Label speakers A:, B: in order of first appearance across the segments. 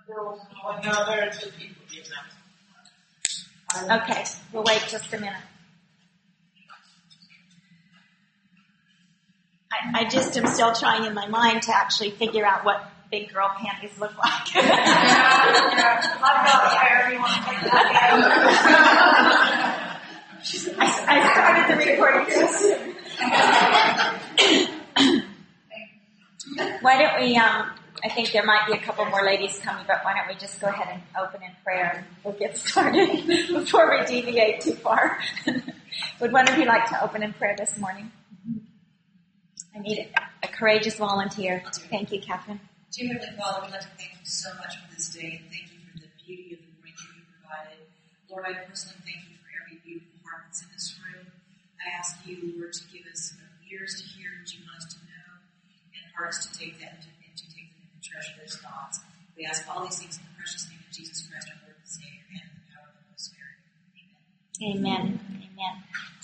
A: Oh, no, there are two people.
B: Okay, we'll wait just a minute. I just am still trying in my mind to actually figure out what big girl panties look like.
C: I've got hair. You want to take that?
B: I started the recording too soon. Why don't we, I think there might be a couple more ladies coming, but why don't we just go ahead and open in prayer and we'll get started before we deviate too far. Would one of you like to open in prayer this morning? I need a courageous volunteer. Thank you, Catherine.
D: Dear Heavenly Father, we'd like to thank you so much for this day, and thank you for the beauty of the morning that you provided. Lord, I personally thank you for every beautiful heart that's in this room. I ask you, Lord, to give us ears to hear what you want us to know, and hearts to take them and to take them and treasure those thoughts. We ask all these things in the precious name of Jesus Christ, our Lord and Savior, and in the power of the Holy Spirit. Amen.
B: Amen. Amen.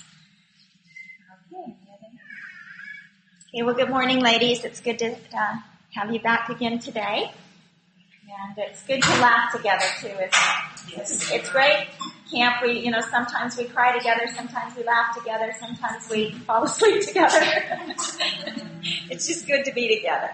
B: Okay, well, good morning, ladies. It's good to have you back again today. And it's good to laugh together, too, isn't it? Yes. It's great. Camp, sometimes we cry together, sometimes we laugh together, sometimes we fall asleep together. It's just good to be together.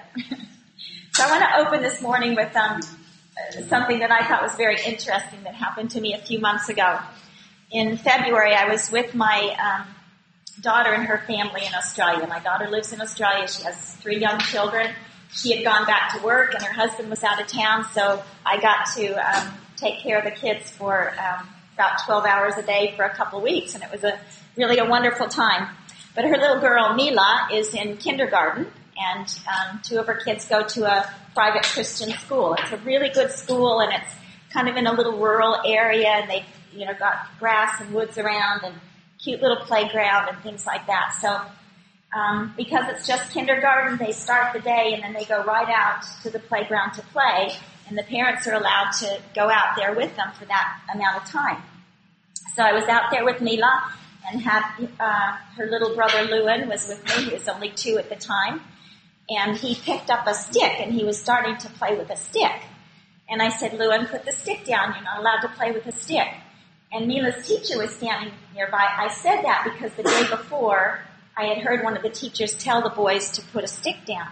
B: So I want to open this morning with something that I thought was very interesting that happened to me a few months ago. In February, I was with my daughter and her family in Australia. My daughter lives in Australia. She has 3 young children. She had gone back to work and her husband was out of town, so I got to take care of the kids for about 12 hours a day for a couple of weeks, and it was really a wonderful time. But her little girl, Mila, is in kindergarten, and 2 of her kids go to a private Christian school. It's a really good school, and it's kind of in a little rural area, and they've got grass and woods around and cute little playground and things like that. So because it's just kindergarten, they start the day and then they go right out to the playground to play, and the parents are allowed to go out there with them for that amount of time. So I was out there with Mila and had her little brother Lewin was with me. He was only 2 at the time, and he picked up a stick and he was starting to play with a stick. And I said, Lewin, put the stick down. You're not allowed to play with a stick. And Mila's teacher was standing nearby. I said that because the day before, I had heard one of the teachers tell the boys to put a stick down.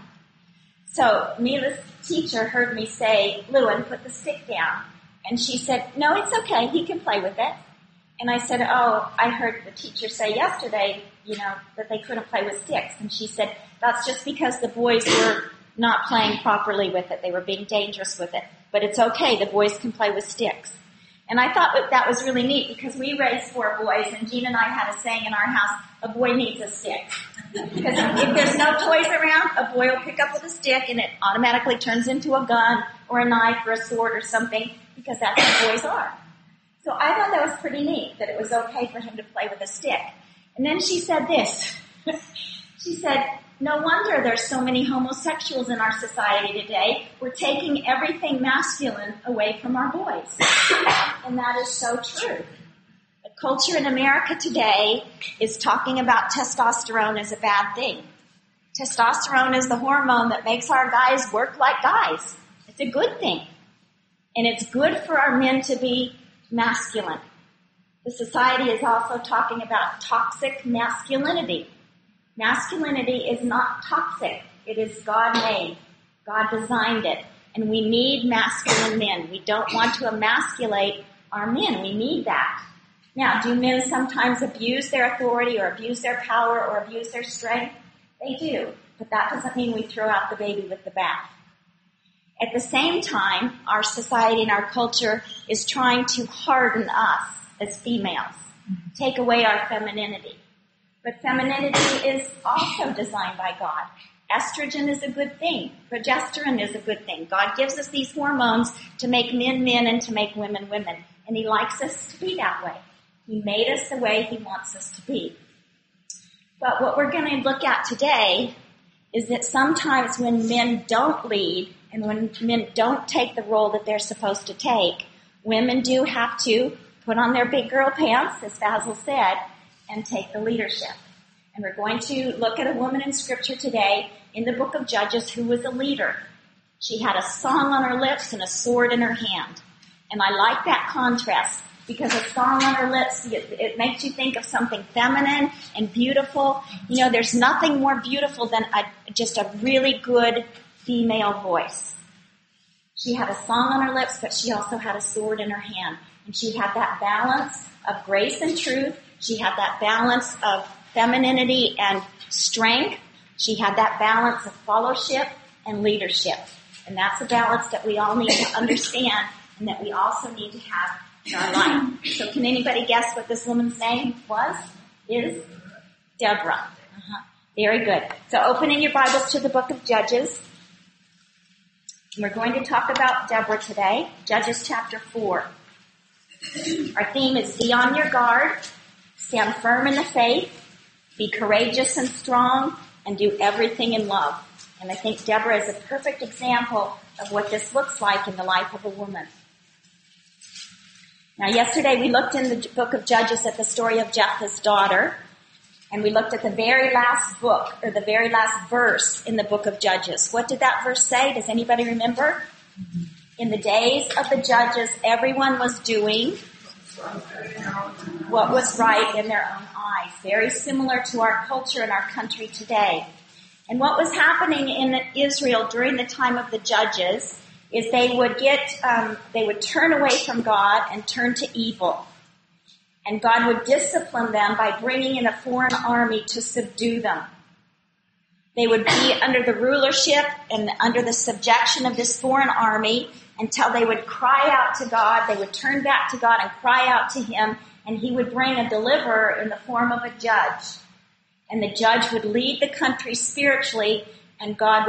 B: So Mila's teacher heard me say, Lewin, put the stick down. And she said, no, it's okay. He can play with it. And I said, oh, I heard the teacher say yesterday, that they couldn't play with sticks. And she said, that's just because the boys were not playing properly with it. They were being dangerous with it. But it's okay. The boys can play with sticks. And I thought that was really neat because we raised 4 boys, and Gina and I had a saying in our house, a boy needs a stick. Because if there's no toys around, a boy will pick up with a stick and it automatically turns into a gun or a knife or a sword or something, because that's what boys are. So I thought that was pretty neat, that it was okay for him to play with a stick. And then she said this. She said, no wonder there's so many homosexuals in our society today. We're taking everything masculine away from our boys. And that is so true. The culture in America today is talking about testosterone as a bad thing. Testosterone is the hormone that makes our guys work like guys. It's a good thing. And it's good for our men to be masculine. The society is also talking about toxic masculinity. Masculinity is not toxic. It is God-made. God designed it. And we need masculine men. We don't want to emasculate our men. We need that. Now, do men sometimes abuse their authority or abuse their power or abuse their strength? They do. But that doesn't mean we throw out the baby with the bath. At the same time, our society and our culture is trying to harden us as females, take away our femininity. But femininity is also designed by God. Estrogen is a good thing. Progesterone is a good thing. God gives us these hormones to make men men and to make women women. And He likes us to be that way. He made us the way He wants us to be. But what we're going to look at today is that sometimes when men don't lead and when men don't take the role that they're supposed to take, women do have to put on their big girl pants, as Basil said, and take the leadership. And we're going to look at a woman in Scripture today in the book of Judges who was a leader. She had a song on her lips and a sword in her hand. And I like that contrast because a song on her lips, it makes you think of something feminine and beautiful. You know, there's nothing more beautiful than just a really good female voice. She had a song on her lips, but she also had a sword in her hand. And she had that balance of grace and truth. She had that balance of femininity and strength. She had that balance of fellowship and leadership. And that's a balance that we all need to understand and that we also need to have in our life. So can anybody guess what this woman's name is Deborah. Very good. So open in your Bibles to the book of Judges. And we're going to talk about Deborah today. Judges chapter 4. Our theme is be on your guard, stand firm in the faith, be courageous and strong, and do everything in love. And I think Deborah is a perfect example of what this looks like in the life of a woman. Now yesterday we looked in the book of Judges at the story of Jephthah's daughter, and we looked at the very last book, or the very last verse in the book of Judges. What did that verse say? Does anybody remember? In the days of the judges, everyone was doing what was right in their own eyes. Very similar to our culture and our country today. And what was happening in Israel during the time of the judges is they would turn away from God and turn to evil. And God would discipline them by bringing in a foreign army to subdue them. They would be under the rulership and under the subjection of this foreign army until they would cry out to God. They would turn back to God and cry out to Him, and He would bring a deliverer in the form of a judge. And the judge would lead the country spiritually, and God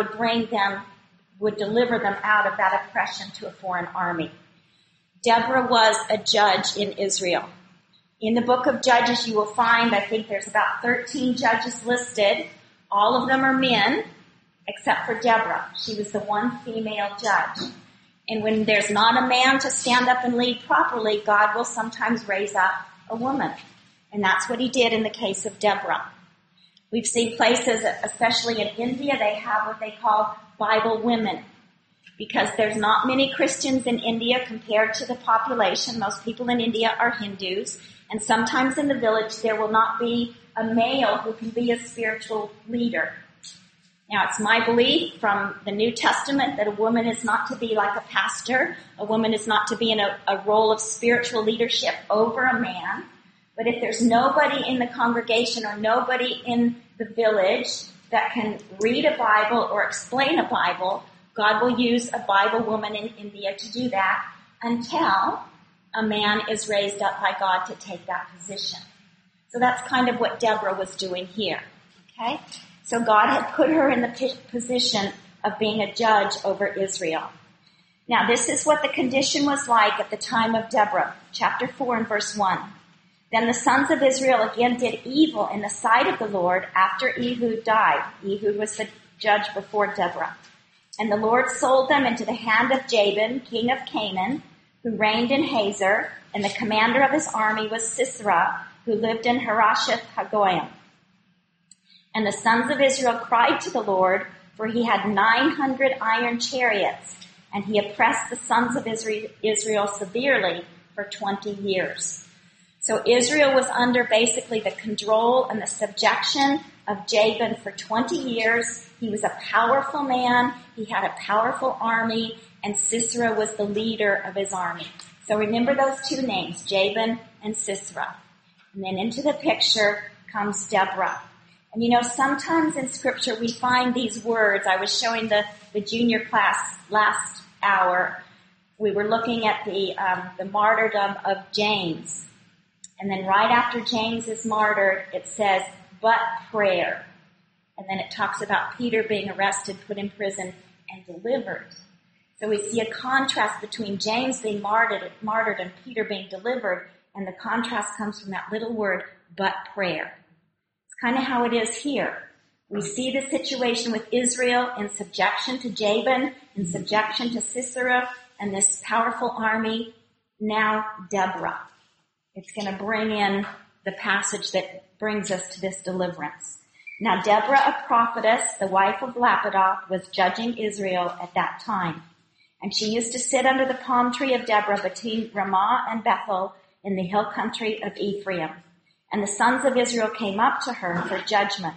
B: would deliver them out of that oppression to a foreign army. Deborah was a judge in Israel. In the book of Judges, you will find, I think there's about 13 judges listed. All of them are men, except for Deborah. She was the one female judge. And when there's not a man to stand up and lead properly, God will sometimes raise up a woman. And that's what He did in the case of Deborah. We've seen places, especially in India, they have what they call Bible women. Because there's not many Christians in India compared to the population. Most people in India are Hindus. And sometimes in the village there will not be a male who can be a spiritual leader. Now it's my belief from the New Testament that a woman is not to be like a pastor. A woman is not to be in a role of spiritual leadership over a man. But if there's nobody in the congregation or nobody in the village that can read a Bible or explain a Bible, God will use a Bible woman in India to do that until a man is raised up by God to take that position. So that's kind of what Deborah was doing here. Okay? So God had put her in the position of being a judge over Israel. Now this is what the condition was like at the time of Deborah. Chapter 4 and verse 1. Then the sons of Israel again did evil in the sight of the Lord after Ehud died. Ehud was the judge before Deborah. And the Lord sold them into the hand of Jabin, king of Canaan, who reigned in Hazor, and the commander of his army was Sisera, who lived in Harosheth Hagoyim. And the sons of Israel cried to the Lord, for he had 900 iron chariots, and he oppressed the sons of Israel severely for 20 years. So Israel was under basically the control and the subjection of Jabin for 20 years. He was a powerful man. He had a powerful army, and Sisera was the leader of his army. So remember those two names, Jabin and Sisera. And then into the picture comes Deborah. And you know, sometimes in Scripture we find these words. I was showing the junior class last hour. We were looking at the martyrdom of James. And then right after James is martyred, it says, but prayer. And then it talks about Peter being arrested, put in prison, and delivered. So we see a contrast between James being martyred and Peter being delivered, and the contrast comes from that little word, but prayer. It's kind of how it is here. We see the situation with Israel in subjection to Jabin, in subjection to Sisera, and this powerful army. Now Deborah. It's going to bring in the passage that brings us to this deliverance. Now Deborah, a prophetess, the wife of Lapidoth, was judging Israel at that time. And she used to sit under the palm tree of Deborah between Ramah and Bethel in the hill country of Ephraim. And the sons of Israel came up to her for judgment.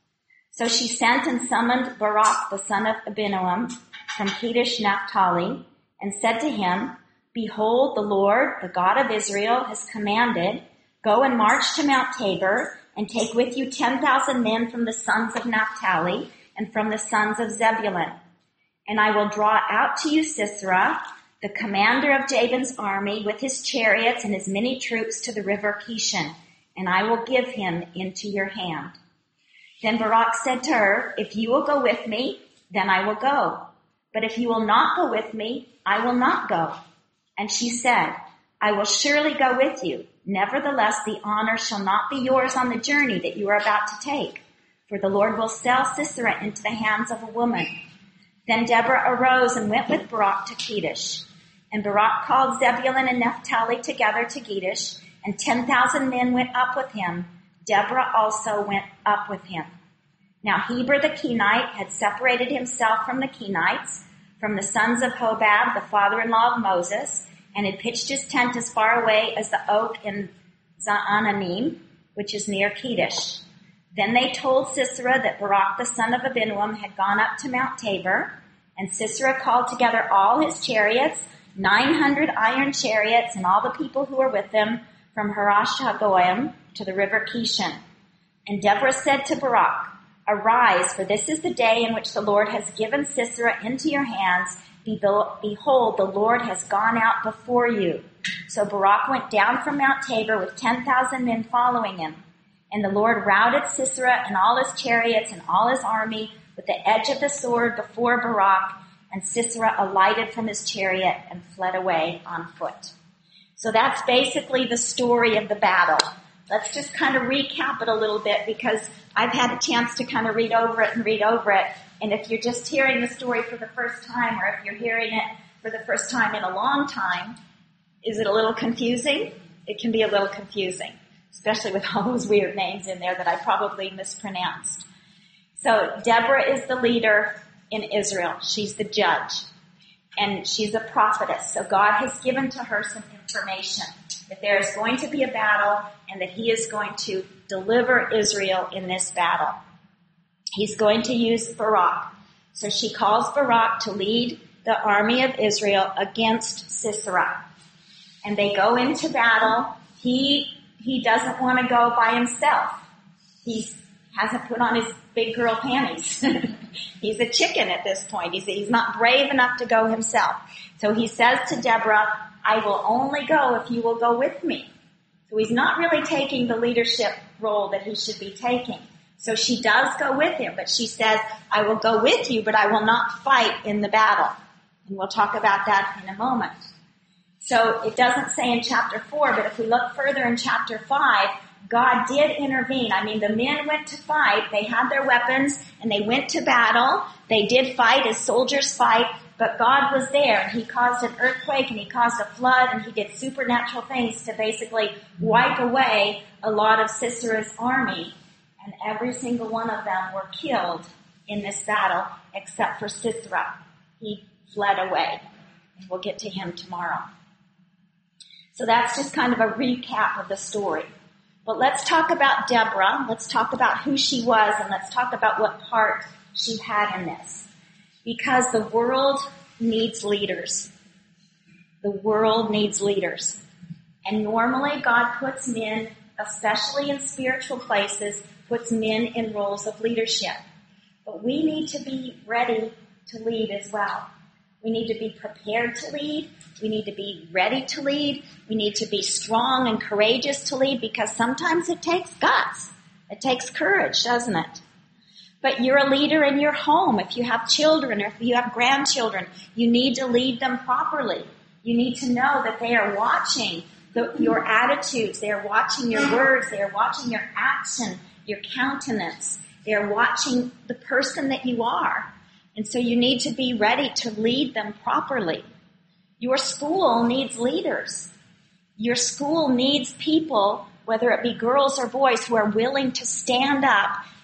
B: So she sent and summoned Barak, the son of Abinoam, from Kedesh Naphtali, and said to him, Behold, the Lord, the God of Israel, has commanded, go and march to Mount Tabor, and take with you 10,000 men from the sons of Naphtali and from the sons of Zebulun. And I will draw out to you Sisera, the commander of Jabin's army, with his chariots and his many troops to the river Kishon, and I will give him into your hand. Then Barak said to her, If you will go with me, then I will go. But if you will not go with me, I will not go. And she said, I will surely go with you. Nevertheless, the honor shall not be yours on the journey that you are about to take, for the Lord will sell Sisera into the hands of a woman. Then Deborah arose and went with Barak to Kedesh. And Barak called Zebulun and Naphtali together to Kedesh, and 10,000 men went up with him. Deborah also went up with him. Now Heber the Kenite had separated himself from the Kenites, from the sons of Hobab, the father-in-law of Moses, and had pitched his tent as far away as the oak in Zaananim, which is near Kedesh. Then they told Sisera that Barak the son of Abinoam had gone up to Mount Tabor, and Sisera called together all his chariots, 900 iron chariots, and all the people who were with them, from Harash Hagoyim to the river Kishon. And Deborah said to Barak, Arise, for this is the day in which the Lord has given Sisera into your hands. Behold, the Lord has gone out before you. So Barak went down from Mount Tabor with 10,000 men following him. And the Lord routed Sisera and all his chariots and all his army with the edge of the sword before Barak, and Sisera alighted from his chariot and fled away on foot. So that's basically the story of the battle. Let's just kind of recap it a little bit, because I've had a chance to kind of read over it. And if you're just hearing the story for the first time, or if you're hearing it for the first time in a long time, is it a little confusing? It can be a little confusing, especially with all those weird names in there that I probably mispronounced. So Deborah is the leader in Israel. She's the judge. And she's a prophetess. So God has given to her some information that there is going to be a battle and that he is going to deliver Israel in this battle. He's going to use Barak. So she calls Barak to lead the army of Israel against Sisera. And they go into battle. He doesn't want to go by himself. He hasn't put on his big girl panties. He's a chicken at this point. He's not brave enough to go himself. So he says to Deborah, I will only go if you will go with me. So he's not really taking the leadership role that he should be taking. So she does go with him, but she says, I will go with you, but I will not fight in the battle. And we'll talk about that in a moment. So it doesn't say in chapter 4, but if we look further in chapter 5, God did intervene. I mean, the men went to fight. They had their weapons and they went to battle. They did fight as soldiers fight, but God was there and he caused an earthquake and he caused a flood and he did supernatural things to basically wipe away a lot of Sisera's army. And every single one of them were killed in this battle except for Sisera. He fled away. And we'll get to him tomorrow. So that's just kind of a recap of the story. But let's talk about Deborah. Let's talk about who she was, and let's talk about what part she had in this. Because the world needs leaders. The world needs leaders. And normally God puts men, especially in spiritual places, puts men in roles of leadership. But we need to be ready to lead as well. We need to be prepared to lead. We need to be ready to lead. We need to be strong and courageous to lead, because sometimes it takes guts. It takes courage, doesn't it? But you're a leader in your home. If you have children or if you have grandchildren, you need to lead them properly. You need to know that they are watching your attitudes. They are watching your words. They are watching your action, your countenance. They are watching the person that you are. And so you need to be ready to lead them properly. Your school needs leaders. Your school needs people, whether it be girls or boys, who are willing to stand up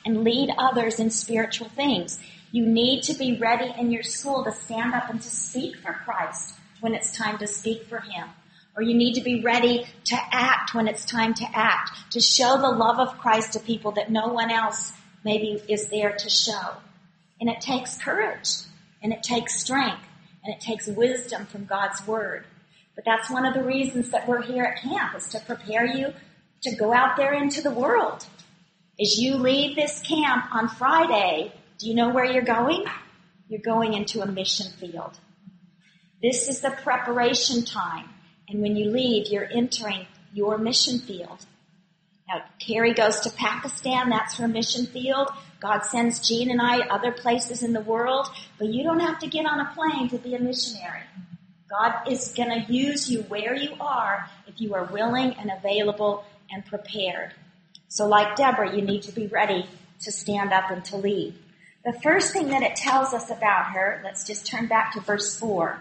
B: and lead others in spiritual things. You need to be ready in your school to stand up and to speak for Christ when it's time to speak for Him. Or you need to be ready to act when it's time to act, to show the love of Christ to people that no one else maybe is there to show. And it takes courage, and it takes strength, and it takes wisdom from God's Word. But that's one of the reasons that we're here at camp, is to prepare you to go out there into the world. As you leave this camp on Friday, do you know where you're going? You're going into a mission field. This is the preparation time. And when you leave, you're entering your mission field. Now, Carrie goes to Pakistan. That's her mission field. God sends Jean and I other places in the world. But you don't have to get on a plane to be a missionary. God is going to use you where you are if you are willing and available and prepared. So like Deborah, you need to be ready to stand up and to lead. The first thing that it tells us about her, let's just turn back to verse 4,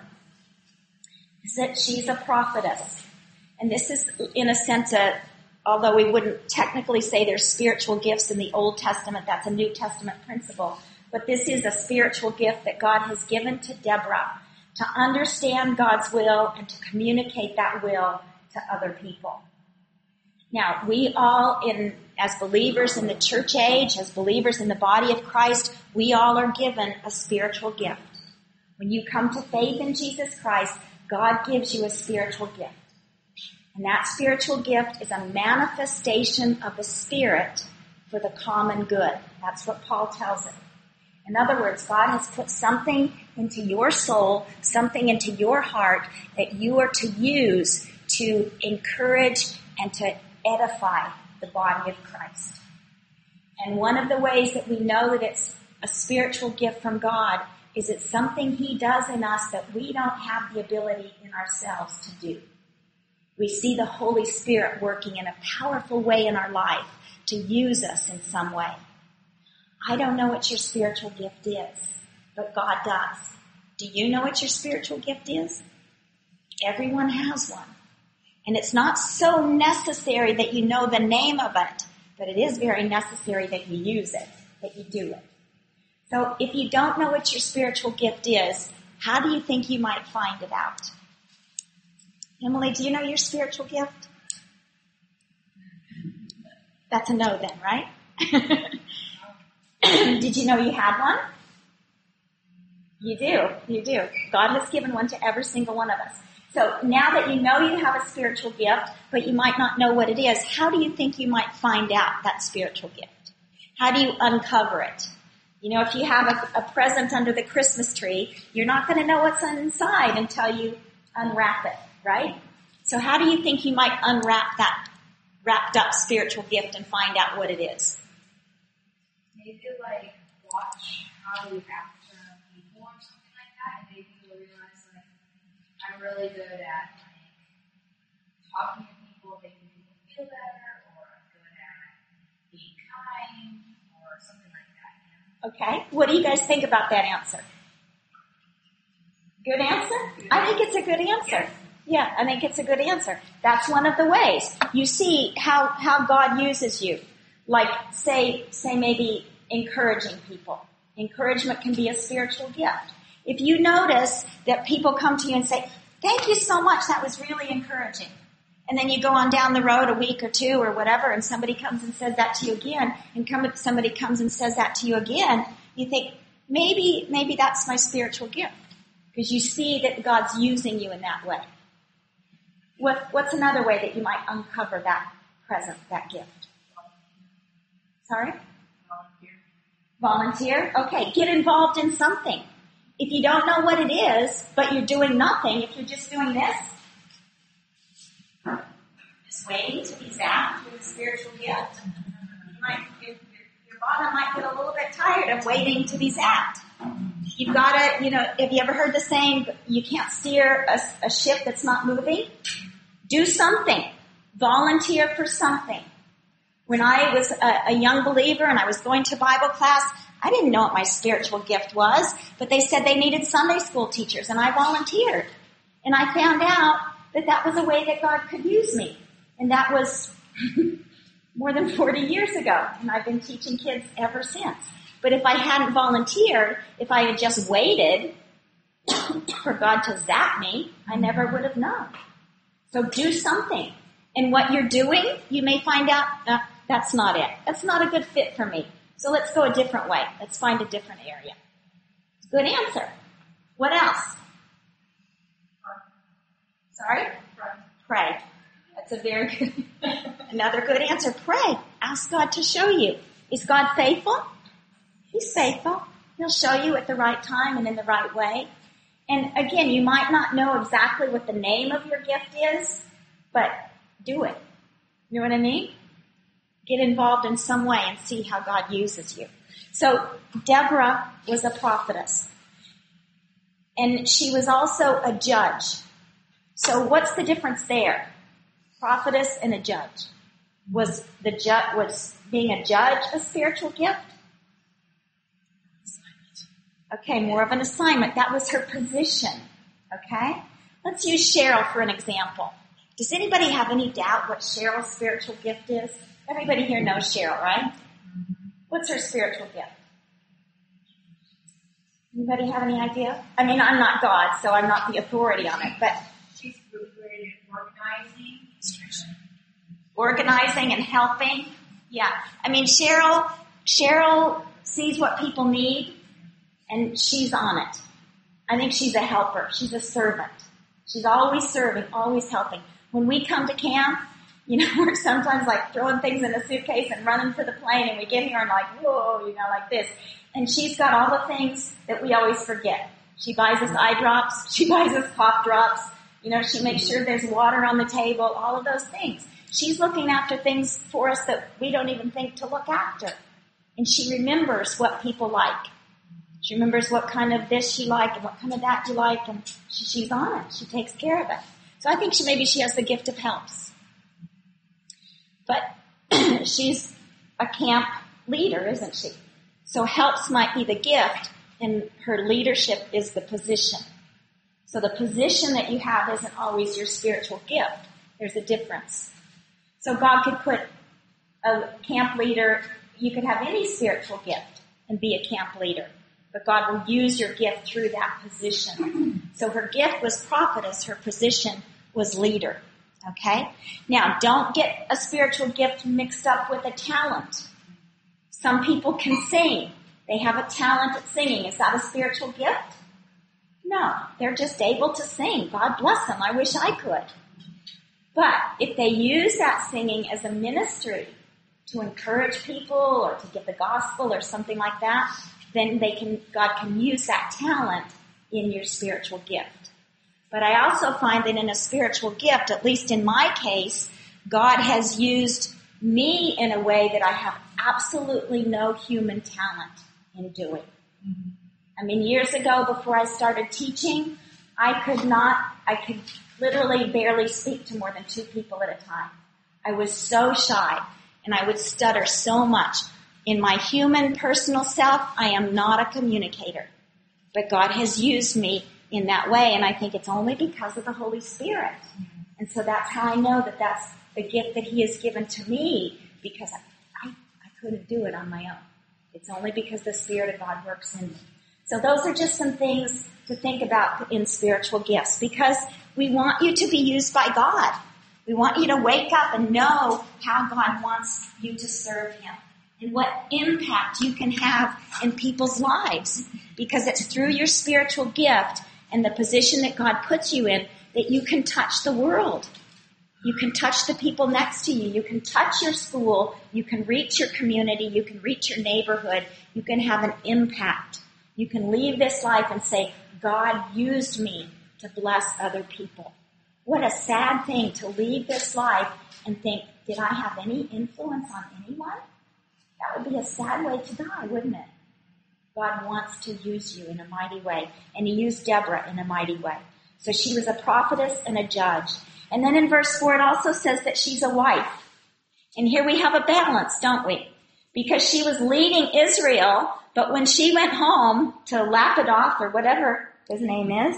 B: is that she's a prophetess. And this is, in a sense, although we wouldn't technically say there's spiritual gifts in the Old Testament, that's a New Testament principle. But this is a spiritual gift that God has given to Deborah to understand God's will and to communicate that will to other people. Now, we all, as believers in the church age, as believers in the body of Christ, we all are given a spiritual gift. When you come to faith in Jesus Christ, God gives you a spiritual gift. And that spiritual gift is a manifestation of the Spirit for the common good. That's what Paul tells it. In other words, God has put something into your soul, something into your heart that you are to use to encourage and to edify the body of Christ. And one of the ways that we know that it's a spiritual gift from God is it's something He does in us that we don't have the ability in ourselves to do. We see the Holy Spirit working in a powerful way in our life to use us in some way. I don't know what your spiritual gift is, but God does. Do you know what your spiritual gift is? Everyone has one. And it's not so necessary that you know the name of it, but it is very necessary that you use it, that you do it. So if you don't know what your spiritual gift is, how do you think you might find it out? Emily, do you know your spiritual gift? That's a no then, right? Did you know you had one? You do. God has given one to every single one of us. So now that you know you have a spiritual gift, but you might not know what it is, how do you think you might find out that spiritual gift? How do you uncover it? You know, if you have a present under the Christmas tree, you're not going to know what's inside until you unwrap it, right? So how do you think you might unwrap that wrapped up spiritual gift and find out what it is?
C: Maybe like watch how you act around people or something like that, and maybe you'll realize like I'm really good at like talking to people, making people feel better, or I'm good at being kind, or something like that. You know?
B: Okay. What do you guys think about that answer? Good answer? I think it's a good answer. Yeah, I think it's a good answer. That's one of the ways. You see how God uses you. Like, say maybe encouraging people. Encouragement can be a spiritual gift. If you notice that people come to you and say, thank you so much, that was really encouraging. And then you go on down the road a week or two or whatever, and somebody comes and says that to you again, and somebody comes and says that to you again, you think, maybe that's my spiritual gift. Because you see that God's using you in that way. What's another way that you might uncover that present, that gift? Sorry? Volunteer? Okay, get involved in something. If you don't know what it is, but you're doing nothing, if you're just doing this, just waiting to be zapped with a spiritual gift, your bottom might get a little bit tired of waiting to be zapped. You've got to, have you ever heard the saying, you can't steer a ship that's not moving? Do something. Volunteer for something. When I was a young believer and I was going to Bible class, I didn't know what my spiritual gift was, but they said they needed Sunday school teachers, and I volunteered. And I found out that was a way that God could use me. And that was more than 40 years ago, and I've been teaching kids ever since. But if I hadn't volunteered, if I had just waited for God to zap me, I never would have known. So do something. And what you're doing, you may find out that's not it. That's not a good fit for me. So let's go a different way. Let's find a different area. Good answer. What else? Sorry? Pray. That's a very good, another good answer. Pray. Ask God to show you. Is God faithful? He's faithful. He'll show you at the right time and in the right way. And again, you might not know exactly what the name of your gift is, but do it. You know what I mean? Get involved in some way and see how God uses you. So Deborah was a prophetess. And she was also a judge. So what's the difference there? Prophetess and a judge. Was being a judge a spiritual gift? Okay, more of an assignment. That was her position. Okay? Let's use Cheryl for an example. Does anybody have any doubt what Cheryl's spiritual gift is? Everybody here knows Cheryl, right? What's her spiritual gift? Anybody have any idea? I mean, I'm not God, so I'm not the authority on it, but
C: she's really great at
B: organizing and helping. Yeah. I mean, Cheryl sees what people need, and she's on it. I think she's a helper. She's a servant. She's always serving, always helping. When we come to camp, we're sometimes like throwing things in a suitcase and running to the plane, and we get here and like, whoa, like this. And she's got all the things that we always forget. She buys us eye drops. She buys us cough drops. She makes sure there's water on the table, all of those things. She's looking after things for us that we don't even think to look after. And she remembers what people like. She remembers what kind of this she liked and what kind of that you like, and she's on it. She takes care of it. So I think maybe she has the gift of helps. But she's a camp leader, isn't she? So helps might be the gift, and her leadership is the position. So the position that you have isn't always your spiritual gift. There's a difference. So God could put a camp leader, you could have any spiritual gift and be a camp leader. But God will use your gift through that position. So her gift was prophetess, her position was leader. Okay? Now, don't get a spiritual gift mixed up with a talent. Some people can sing. They have a talent at singing. Is that a spiritual gift? No. They're just able to sing. God bless them. I wish I could. But if they use that singing as a ministry to encourage people or to get the gospel or something like that, then God can use that talent in your spiritual gift. But I also find that in a spiritual gift, at least in my case, God has used me in a way that I have absolutely no human talent in doing. Mm-hmm. I mean, years ago, before I started teaching, I could literally barely speak to more than 2 people at a time. I was so shy, and I would stutter so much. In my human, personal self, I am not a communicator. But God has used me in that way, and I think it's only because of the Holy Spirit. And so that's how I know that that's the gift that He has given to me, because I couldn't do it on my own. It's only because the Spirit of God works in me. So those are just some things to think about in spiritual gifts, because we want you to be used by God. We want you to wake up and know how God wants you to serve Him and what impact you can have in people's lives, because it's through your spiritual gift and the position that God puts you in that you can touch the world. You can touch the people next to you. You can touch your school. You can reach your community. You can reach your neighborhood. You can have an impact. You can leave this life and say, God used me to bless other people. What a sad thing to leave this life and think, did I have any influence on anyone? That would be a sad way to die, wouldn't it? God wants to use you in a mighty way. And He used Deborah in a mighty way. So she was a prophetess and a judge. And then in verse 4, it also says that she's a wife. And here we have a balance, don't we? Because she was leading Israel, but when she went home to Lapidoth, or whatever his name is,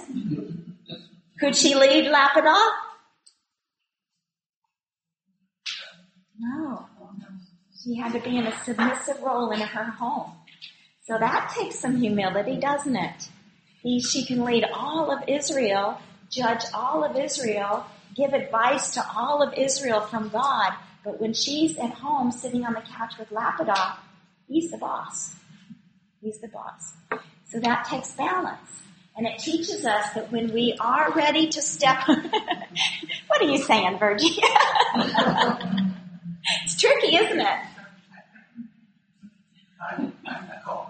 B: could she lead Lapidoth? No. She had to be in a submissive role in her home. So that takes some humility, doesn't it? She can lead all of Israel, judge all of Israel, give advice to all of Israel from God. But when she's at home sitting on the couch with Lapidoth, he's the boss. He's the boss. So that takes balance. And it teaches us that when we are ready to step... What are you saying, Virgie? It's tricky, isn't it?
A: I'm a caller.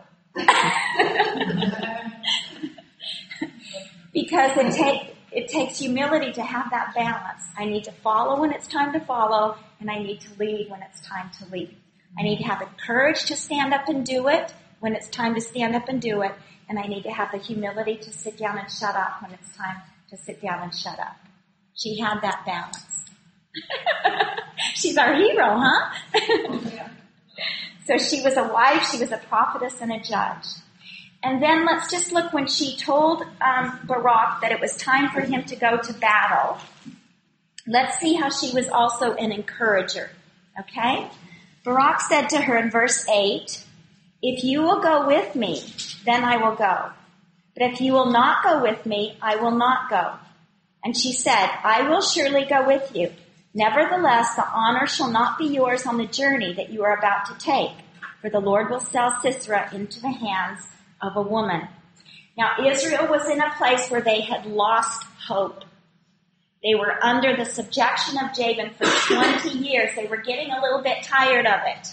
B: Because it takes humility to have that balance. I need to follow when it's time to follow, and I need to lead when it's time to lead. I need to have the courage to stand up and do it when it's time to stand up and do it, and I need to have the humility to sit down and shut up when it's time to sit down and shut up. She had that balance. She's our hero, huh? So she was a wife, she was a prophetess, and a judge. And then let's just look when she told Barak that it was time for him to go to battle. Let's see how she was also an encourager. Okay? Barak said to her in verse 8, "If you will go with me, then I will go. But if you will not go with me, I will not go." And she said, "I will surely go with you. Nevertheless, the honor shall not be yours on the journey that you are about to take, for the Lord will sell Sisera into the hands of a woman." Now, Israel was in a place where they had lost hope. They were under the subjection of Jabin for 20 years. They were getting a little bit tired of it.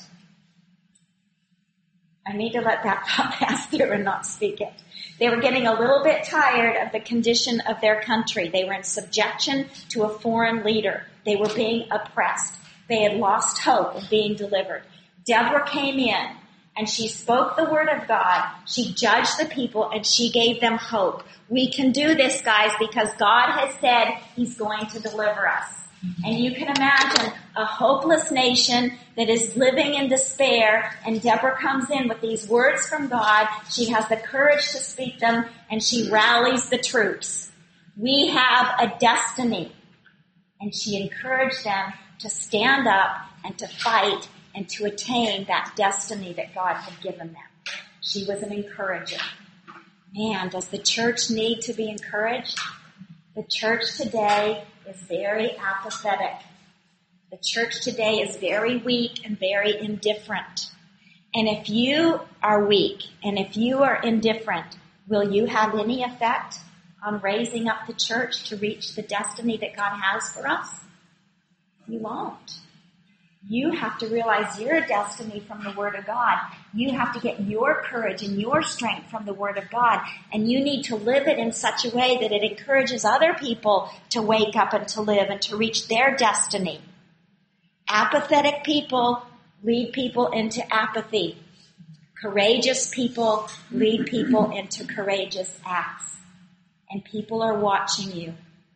B: I need to let that thought pass through and not speak it. They were getting a little bit tired of the condition of their country. They were in subjection to a foreign leader. They were being oppressed. They had lost hope of being delivered. Deborah came in and she spoke the word of God. She judged the people and she gave them hope. We can do this, guys, because God has said he's going to deliver us. And you can imagine a hopeless nation that is living in despair, and Deborah comes in with these words from God. She has the courage to speak them, and she rallies the troops. We have a destiny. And she encouraged them to stand up and to fight and to attain that destiny that God had given them. She was an encourager. Man, does the church need to be encouraged? The church today is very apathetic. The church today is very weak and very indifferent. And if you are weak and if you are indifferent, will you have any effect on raising up the church to reach the destiny that God has for us? You won't. You have to realize your destiny from the Word of God. You have to get your courage and your strength from the Word of God. And you need to live it in such a way that it encourages other people to wake up and to live and to reach their destiny. Apathetic people lead people into apathy. Courageous people lead people into courageous acts. And people are watching you.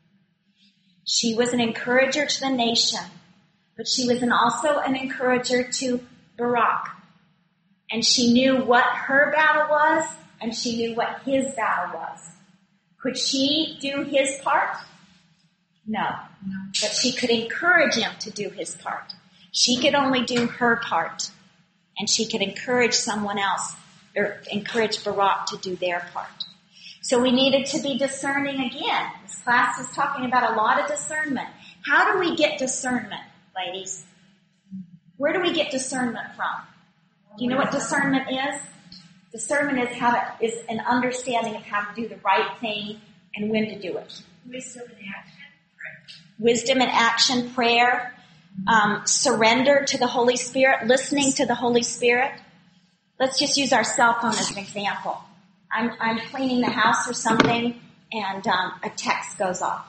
B: She was an encourager to the nation. But she was also an encourager to Barak. And she knew what her battle was, and she knew what his battle was. Could she do his part? No. But she could encourage him to do his part. She could only do her part. And she could encourage someone else, or encourage Barak to do their part. So we needed to be discerning again. This class is talking about a lot of discernment. How do we get discernment? Ladies, where do we get discernment from? Do you know what discernment is? Discernment is an understanding of how to do the right thing and when to do it.
C: Wisdom in action.
B: Wisdom in action, prayer, surrender to the Holy Spirit, listening to the Holy Spirit. Let's just use our cell phone as an example. I'm cleaning the house or something, and a text goes off.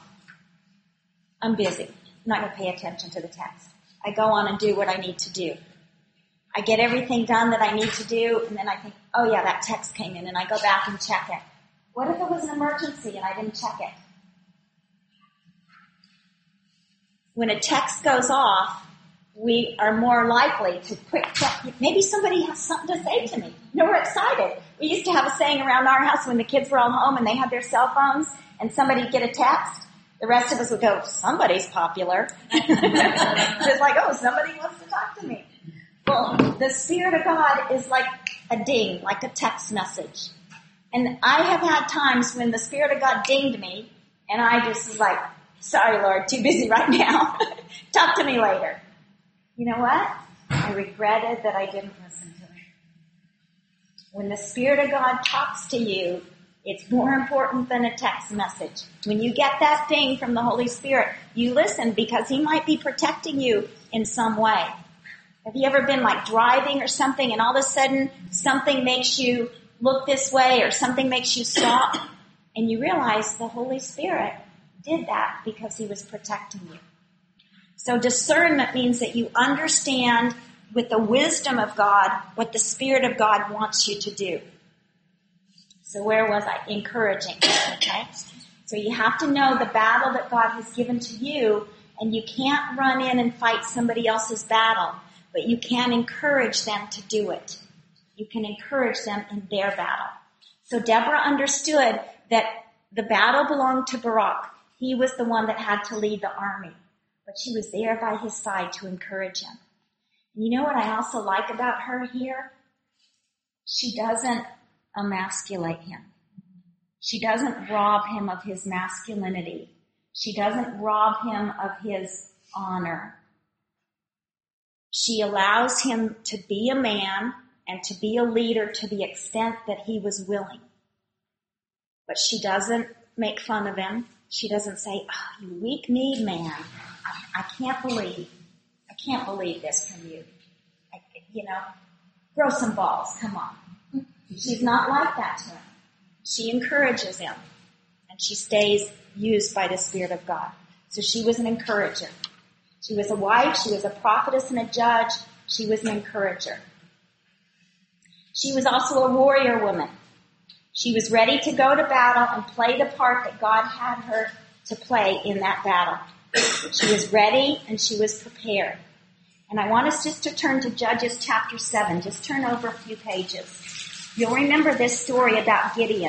B: I'm busy. I'm not going to pay attention to the text. I go on and do what I need to do. I get everything done that I need to do, and then I think, oh yeah, that text came in, and I go back and check it. What if it was an emergency and I didn't check it? When a text goes off, we are more likely to quick check. Maybe somebody has something to say to me. You know, we're excited. We used to have a saying around our house when the kids were all home and they had their cell phones, and somebody would get a text. The rest of us would go, somebody's popular. Just like, oh, somebody wants to talk to me. Well, the Spirit of God is like a ding, like a text message. And I have had times when the Spirit of God dinged me, and I just was like, sorry, Lord, too busy right now. Talk to me later. You know what? I regretted that I didn't listen to him. When the Spirit of God talks to you, it's more important than a text message. When you get that thing from the Holy Spirit, you listen because he might be protecting you in some way. Have you ever been like driving or something and all of a sudden something makes you look this way or something makes you stop and you realize the Holy Spirit did that because he was protecting you. So discernment means that you understand with the wisdom of God what the Spirit of God wants you to do. So where was I? Encouraging. Okay? So you have to know the battle that God has given to you, and you can't run in and fight somebody else's battle, but you can encourage them to do it. You can encourage them in their battle. So Deborah understood that the battle belonged to Barak. He was the one that had to lead the army, but she was there by his side to encourage him. And you know what I also like about her here? She doesn't emasculate him. She doesn't rob him of his masculinity. She doesn't rob him of his honor. She allows him to be a man and to be a leader to the extent that he was willing. But she doesn't make fun of him. She doesn't say, oh, you weak-kneed man. I can't believe this from you. Grow some balls, come on. She's not like that to him. She encourages him, and she stays used by the Spirit of God. So she was an encourager. She was a wife, she was a prophetess and a judge. She was an encourager. She was also a warrior woman. She was ready to go to battle and play the part that God had her to play in that battle. She was ready and she was prepared. And I want us just to turn to Judges chapter 7. Just turn over a few pages. You'll remember this story about Gideon.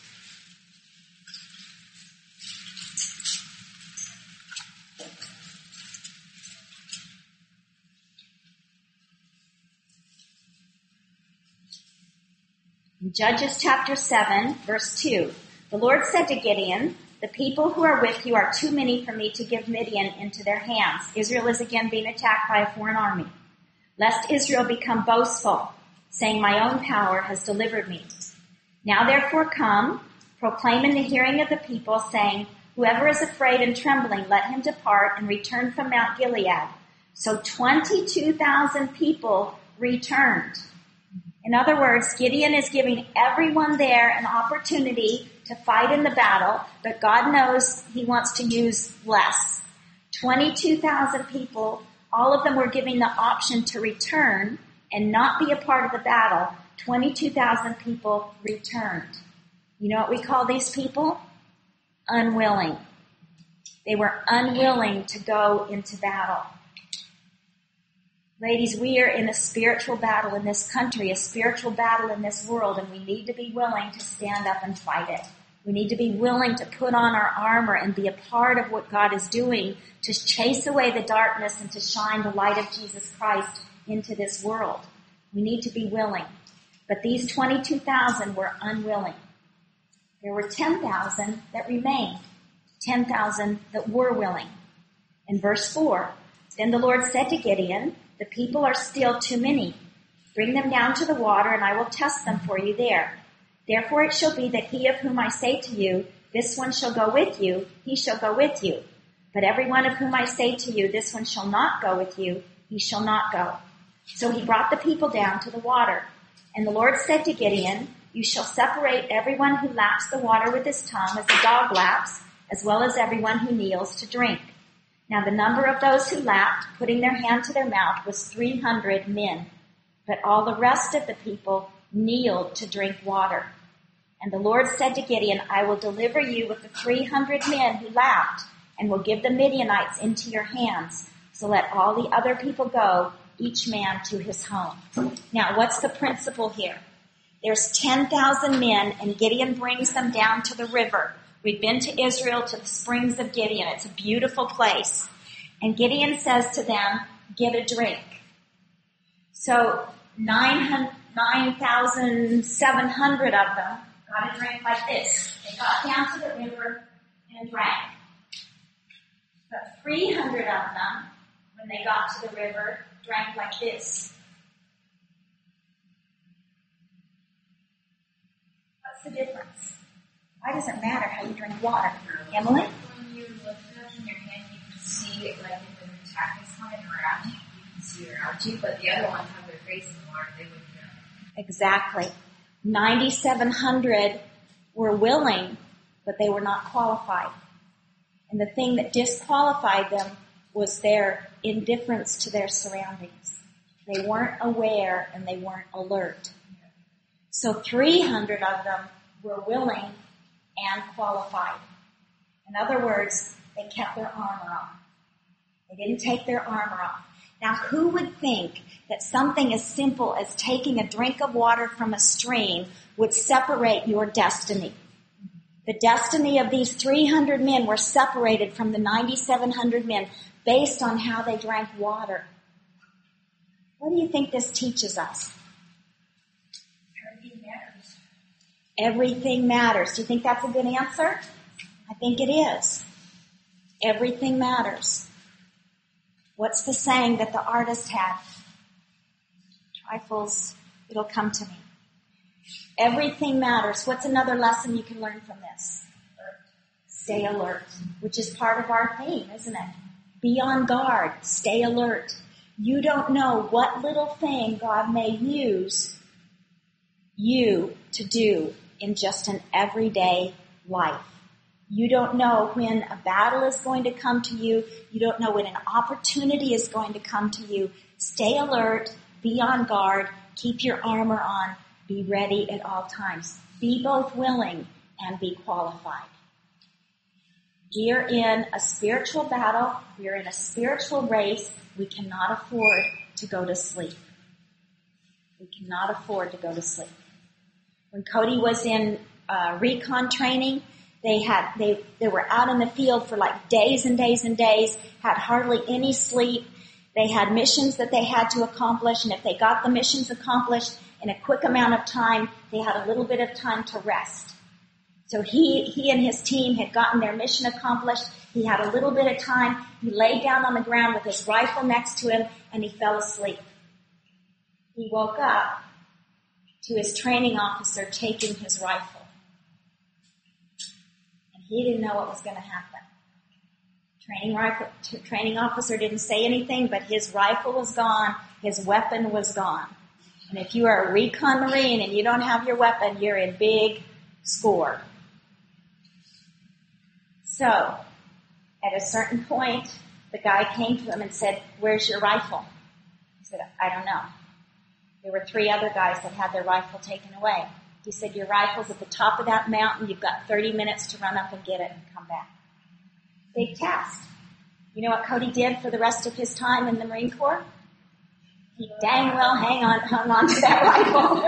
B: In Judges chapter 7, verse 2, the Lord said to Gideon, the people who are with you are too many for me to give Midian into their hands. Israel is again being attacked by a foreign army. Lest Israel become boastful, saying, my own power has delivered me. Now therefore come, proclaim in the hearing of the people, saying, whoever is afraid and trembling, let him depart and return from Mount Gilead. So 22,000 people returned. In other words, Gideon is giving everyone there an opportunity to fight in the battle, but God knows he wants to use less. 22,000 people, all of them were given the option to return and not be a part of the battle. 22,000 people returned. You know what we call these people? Unwilling. They were unwilling to go into battle. Ladies, we are in a spiritual battle in this country, a spiritual battle in this world, and we need to be willing to stand up and fight it. We need to be willing to put on our armor and be a part of what God is doing to chase away the darkness and to shine the light of Jesus Christ into this world. We need to be willing. But these 22,000 were unwilling. There were 10,000 that remained, 10,000 that were willing. In verse 4, then the Lord said to Gideon, the people are still too many. Bring them down to the water, and I will test them for you there. Therefore it shall be that he of whom I say to you, this one shall go with you, he shall go with you. But every one of whom I say to you, this one shall not go with you, he shall not go. So he brought the people down to the water. And the Lord said to Gideon, you shall separate everyone who laps the water with his tongue as a dog laps, as well as everyone who kneels to drink. Now the number of those who lapped, putting their hand to their mouth, was 300 men. But all the rest of the people kneeled to drink water. And the Lord said to Gideon, I will deliver you with the 300 men who lapped, and will give the Midianites into your hands. So let all the other people go, each man to his home. Now, what's the principle here? There's 10,000 men, and Gideon brings them down to the river. We've been to Israel, to the springs of Gideon. It's a beautiful place. And Gideon says to them, get a drink. So 9,700 of them got a drink like this. They got down to the river and drank. But 300 of them, when they got to the river, drank like this. What's the difference? Why does it matter how you drink water? Emily?
C: When you look it up in your hand, you can see, like, if an attack is coming around you, you can see around you, but the other ones have their face in the water, they wouldn't know.
B: Exactly. 9,700 were willing, but they were not qualified. And the thing that disqualified them was their indifference to their surroundings. They weren't aware and they weren't alert. So 300 of them were willing and qualified. In other words, they kept their armor on. They didn't take their armor off. Now, who would think that something as simple as taking a drink of water from a stream would separate your destiny? The destiny of these 300 men were separated from the 9,700 men based on how they drank water. What do you think this teaches us?
C: Everything matters.
B: Everything matters. Do you think that's a good answer? I think it is. Everything matters. What's the saying that the artist had? Trifles, it'll come to me. Everything matters. What's another lesson you can learn from this? Stay alert, which is part of our theme, isn't it? Be on guard. Stay alert. You don't know what little thing God may use you to do in just an everyday life. You don't know when a battle is going to come to you. You don't know when an opportunity is going to come to you. Stay alert. Be on guard. Keep your armor on. Be ready at all times. Be both willing and be qualified. We're in a spiritual battle. We're in a spiritual race. We cannot afford to go to sleep. We cannot afford to go to sleep. When Cody was in recon training, they were out in the field for like days and days and days, had hardly any sleep. They had missions that they had to accomplish, and if they got the missions accomplished in a quick amount of time, they had a little bit of time to rest. So he and his team had gotten their mission accomplished. He had a little bit of time. He laid down on the ground with his rifle next to him, and he fell asleep. He woke up to his training officer taking his rifle. And he didn't know what was going to happen. Training officer didn't say anything, but his rifle was gone. His weapon was gone. And if you are a recon Marine and you don't have your weapon, you're in big score. So, at a certain point, the guy came to him and said, "Where's your rifle?" He said, "I don't know." There were 3 other guys that had their rifle taken away. He said, "Your rifle's at the top of that mountain. You've got 30 minutes to run up and get it and come back." Big task. You know what Cody did for the rest of his time in the Marine Corps? He dang well hung on to that rifle.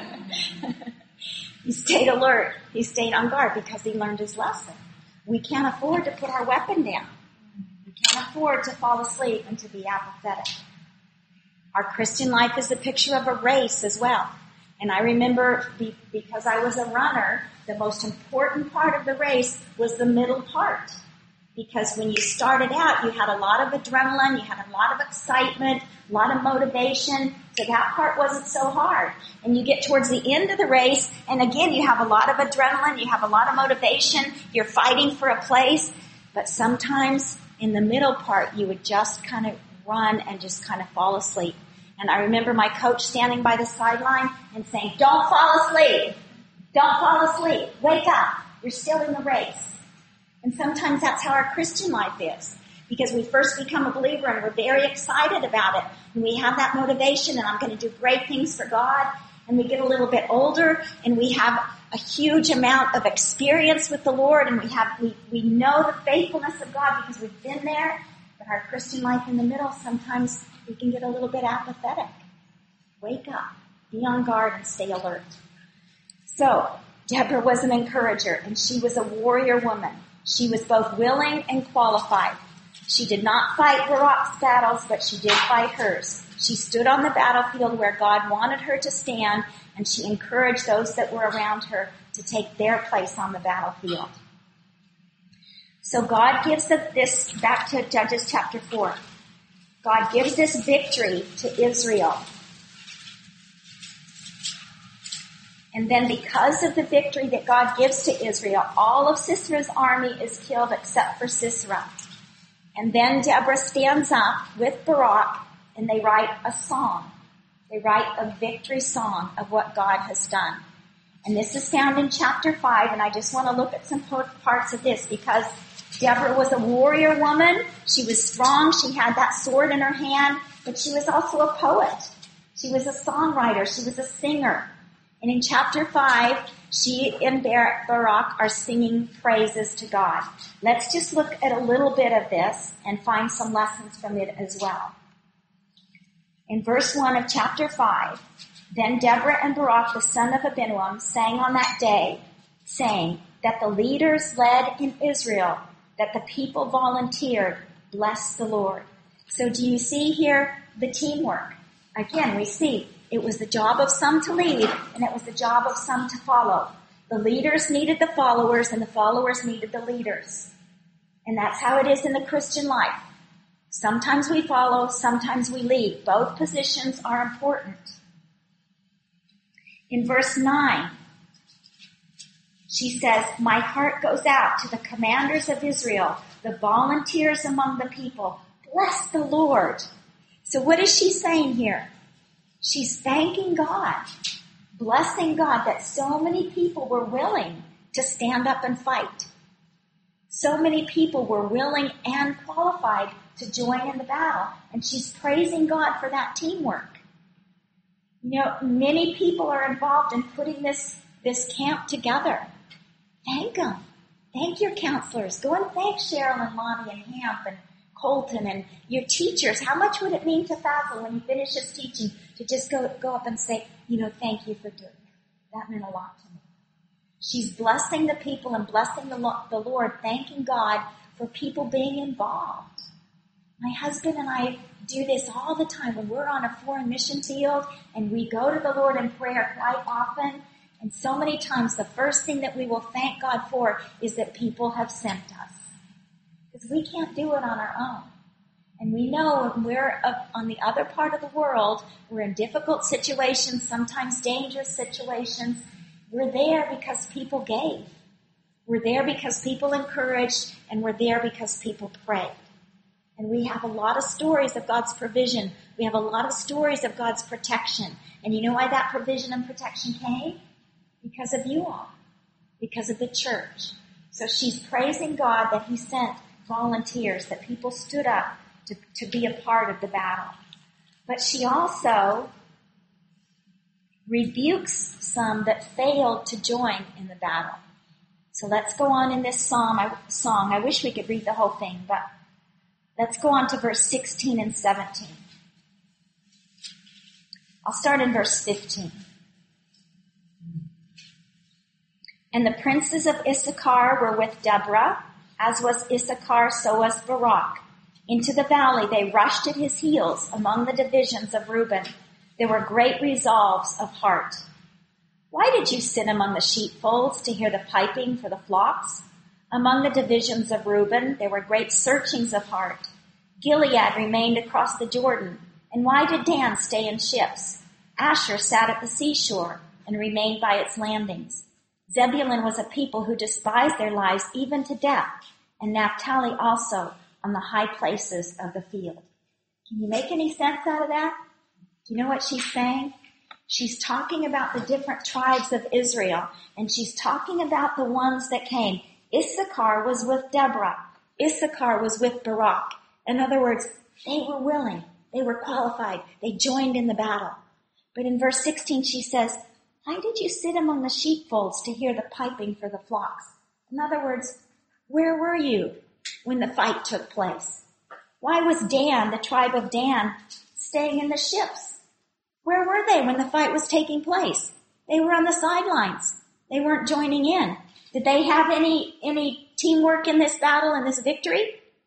B: He stayed alert. He stayed on guard because he learned his lesson. We can't afford to put our weapon down. We can't afford to fall asleep and to be apathetic. Our Christian life is a picture of a race as well. And I remember, because I was a runner, the most important part of the race was the middle part. Because when you started out, you had a lot of adrenaline, you had a lot of excitement, a lot of motivation, so that part wasn't so hard. And you get towards the end of the race, and again, you have a lot of adrenaline, you have a lot of motivation, you're fighting for a place, but sometimes in the middle part, you would just kind of run and just kind of fall asleep. And I remember my coach standing by the sideline and saying, "Don't fall asleep. Don't fall asleep. Wake up. You're still in the race." And sometimes that's how our Christian life is. Because we first become a believer and we're very excited about it. And we have that motivation and I'm going to do great things for God. And we get a little bit older and we have a huge amount of experience with the Lord. And we know the faithfulness of God because we've been there. But our Christian life in the middle, sometimes we can get a little bit apathetic. Wake up. Be on guard and stay alert. So, Deborah was an encourager and she was a warrior woman. She was both willing and qualified. She did not fight Barak's battles, but she did fight hers. She stood on the battlefield where God wanted her to stand, and she encouraged those that were around her to take their place on the battlefield. So God gives this, back to Judges chapter 4. God gives this victory to Israel. And then because of the victory that God gives to Israel, all of Sisera's army is killed except for Sisera. And then Deborah stands up with Barak and they write a song. They write a victory song of what God has done. And this is found in chapter 5, and I just want to look at some parts of this because Deborah was a warrior woman. She was strong. She had that sword in her hand, but she was also a poet. She was a songwriter. She was a singer. And in chapter 5, she and Barak are singing praises to God. Let's just look at a little bit of this and find some lessons from it as well. In verse 1 of chapter 5, then Deborah and Barak, the son of Abinoam, sang on that day, saying that the leaders led in Israel, that the people volunteered, bless the Lord. So do you see here the teamwork? Again, we see it was the job of some to lead, and it was the job of some to follow. The leaders needed the followers, and the followers needed the leaders. And that's how it is in the Christian life. Sometimes we follow, sometimes we lead. Both positions are important. In verse 9, she says, my heart goes out to the commanders of Israel, the volunteers among the people. Bless the Lord. So what is she saying here? She's thanking God, blessing God that so many people were willing to stand up and fight. So many people were willing and qualified to join in the battle. And she's praising God for that teamwork. You know, many people are involved in putting this camp together. Thank them. Thank your counselors. Go and thank Cheryl and Lonnie and Hamp and Colton and your teachers. How much would it mean to Faisal when he finishes teaching to just go up and say, thank you for doing that. That meant a lot to me. She's blessing the people and blessing the Lord, thanking God for people being involved. My husband and I do this all the time when we're on a foreign mission field and we go to the Lord in prayer quite often. And so many times the first thing that we will thank God for is that people have sent us. Because we can't do it on our own. And we know when we're on the other part of the world, we're in difficult situations, sometimes dangerous situations. We're there because people gave. We're there because people encouraged, and we're there because people prayed. And we have a lot of stories of God's provision. We have a lot of stories of God's protection. And you know why that provision and protection came? Because of you all. Because of the church. So she's praising God that he sent volunteers, that people stood up to be a part of the battle. But she also rebukes some that failed to join in the battle. So let's go on in this song. I wish we could read the whole thing, but let's go on to verse 16 and 17. I'll start in verse 15. And the princes of Issachar were with Deborah, as was Issachar, so was Barak. Into the valley they rushed at his heels among the divisions of Reuben. There were great resolves of heart. Why did you sit among the sheepfolds to hear the piping for the flocks? Among the divisions of Reuben there were great searchings of heart. Gilead remained across the Jordan. And why did Dan stay in ships? Asher sat at the seashore and remained by its landings. Zebulun was a people who despised their lives even to death, and Naphtali also on the high places of the field. Can you make any sense out of that? Do you know what she's saying? She's talking about the different tribes of Israel, and she's talking about the ones that came. Issachar was with Deborah. Issachar was with Barak. In other words, they were willing. They were qualified. They joined in the battle. But in verse 16 she says, why did you sit among the sheepfolds to hear the piping for the flocks? In other words, where were you when the fight took place? Why was Dan, the tribe of Dan, staying in the ships? Where were they when the fight was taking place? They were on the sidelines. They weren't joining in. Did they have any teamwork in this battle and this victory?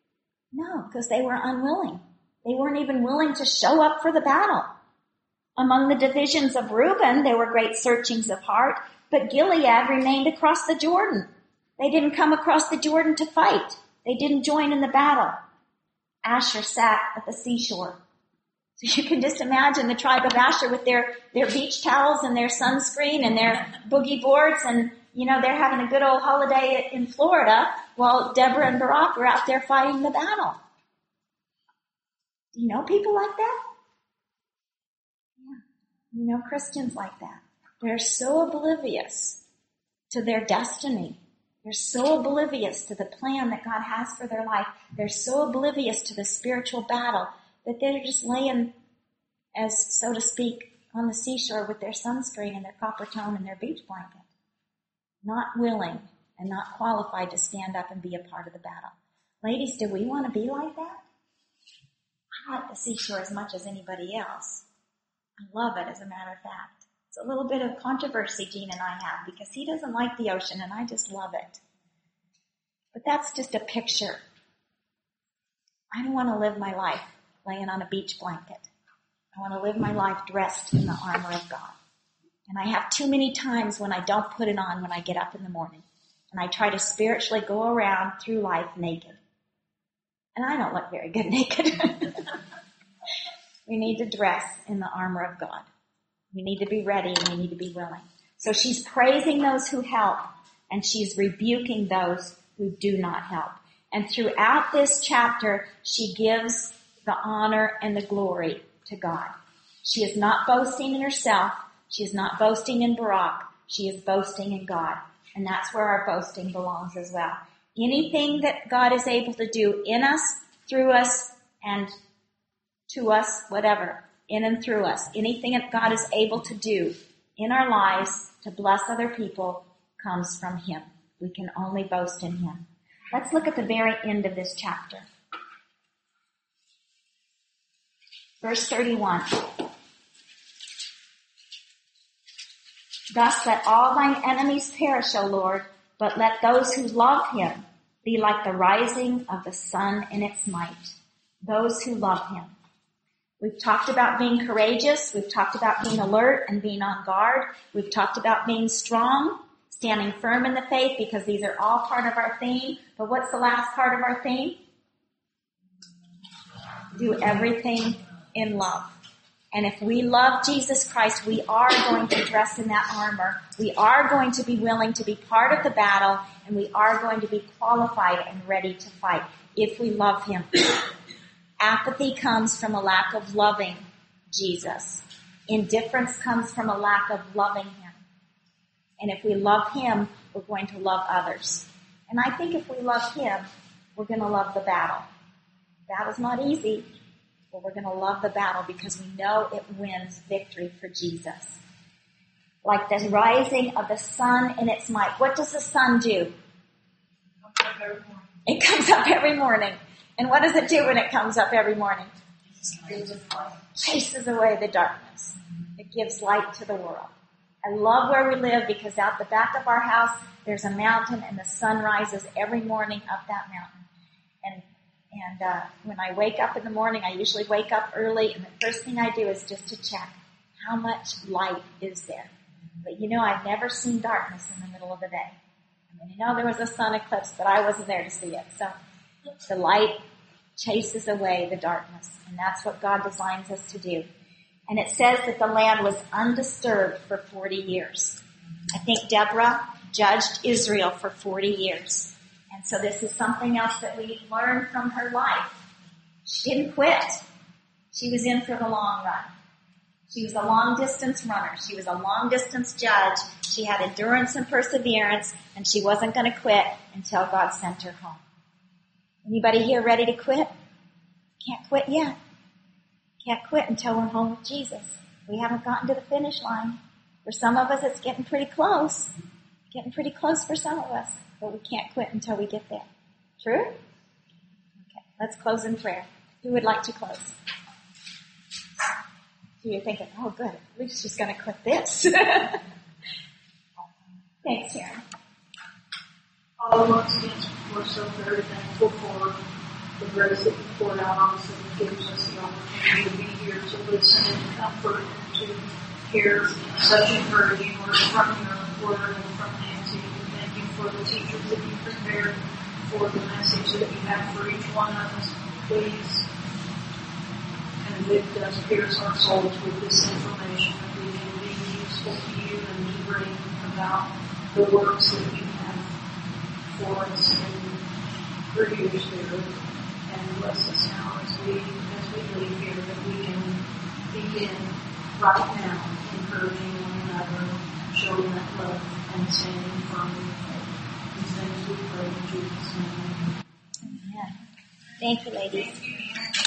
B: No, because they were unwilling. They weren't even willing to show up for the battle. Among the divisions of Reuben, there were great searchings of heart, but Gilead remained across the Jordan. They didn't come across the Jordan to fight. They didn't join in the battle. Asher sat at the seashore. So you can just imagine the tribe of Asher with their beach towels and their sunscreen and their boogie boards, and they're having a good old holiday in Florida while Deborah and Barak are out there fighting the battle. Do you know people like that? Yeah. You know Christians like that. They're so oblivious to their destiny. They're so oblivious to the plan that God has for their life. They're so oblivious to the spiritual battle that they're just laying, as so to speak, on the seashore with their sunscreen and their copper tone and their beach blanket. Not willing and not qualified to stand up and be a part of the battle. Ladies, do we want to be like that? I like the seashore as much as anybody else. I love it, as a matter of fact. It's a little bit of controversy Gene and I have because he doesn't like the ocean and I just love it. But that's just a picture. I don't want to live my life laying on a beach blanket. I want to live my life dressed in the armor of God. And I have too many times when I don't put it on when I get up in the morning. And I try to spiritually go around through life naked. And I don't look very good naked. We need to dress in the armor of God. We need to be ready and we need to be willing. So she's praising those who help and she's rebuking those who do not help. And throughout this chapter, she gives the honor and the glory to God. She is not boasting in herself. She is not boasting in Barak. She is boasting in God. And that's where our boasting belongs as well. Anything that God is able to do in us, through us, and to us, whatever, in and through us, anything that God is able to do in our lives to bless other people comes from Him. We can only boast in Him. Let's look at the very end of this chapter. Verse 31. Thus let all thine enemies perish, O Lord, but let those who love Him be like the rising of the sun in its might. Those who love Him. We've talked about being courageous. We've talked about being alert and being on guard. We've talked about being strong, standing firm in the faith, because these are all part of our theme. But what's the last part of our theme? Do everything in love. And if we love Jesus Christ, we are going to dress in that armor. We are going to be willing to be part of the battle, and we are going to be qualified and ready to fight if we love Him. Apathy comes from a lack of loving Jesus. Indifference comes from a lack of loving Him. And if we love Him, we're going to love others. And I think if we love Him, we're going to love the battle. Battle's not easy, but we're going to love the battle because we know it wins victory for Jesus. Like the rising of the sun in its might. What does the sun do? It comes up every morning. And what does it do when it comes up every morning? Chases away the darkness. It gives light to the world. I love where we live because out the back of our house, there's a mountain and the sun rises every morning up that mountain. And when I wake up in the morning, I usually wake up early, and the first thing I do is just to check how much light is there. But I've never seen darkness in the middle of the day. There was a sun eclipse, but I wasn't there to see it. So the light chases away the darkness, and that's what God designs us to do. And it says that the land was undisturbed for 40 years. I think Deborah judged Israel for 40 years. And so this is something else that we learned from her life. She didn't quit. She was in for the long run. She was a long-distance runner. She was a long-distance judge. She had endurance and perseverance, and she wasn't going to quit until God sent her home. Anybody here ready to quit? Can't quit yet. Can't quit until we're home with Jesus. We haven't gotten to the finish line. For some of us, it's getting pretty close. Getting pretty close for some of us. But we can't quit until we get there. True? Okay, let's close in prayer. Who would like to close? So you're thinking, oh good, at least she's going to quit this. Thanks, Sharon.
A: Father, once again, we're so very thankful for
E: the grace that you poured out on us, and gives us the opportunity to be here to listen and comfort and to hear such encouraging words from your word and from Nancy. We thank you for the teachers that you prepared for the message that you have for each one of us. Please convict us, pierce our souls with this information that we can be useful to you and to bring about the works that you have for us and through your Spirit. And bless us now as we leave here, that we can begin right now encouraging one another, showing that love and standing firm in faith. These things we pray in Jesus' name.
B: Amen. Thank you, ladies.
D: Thank you.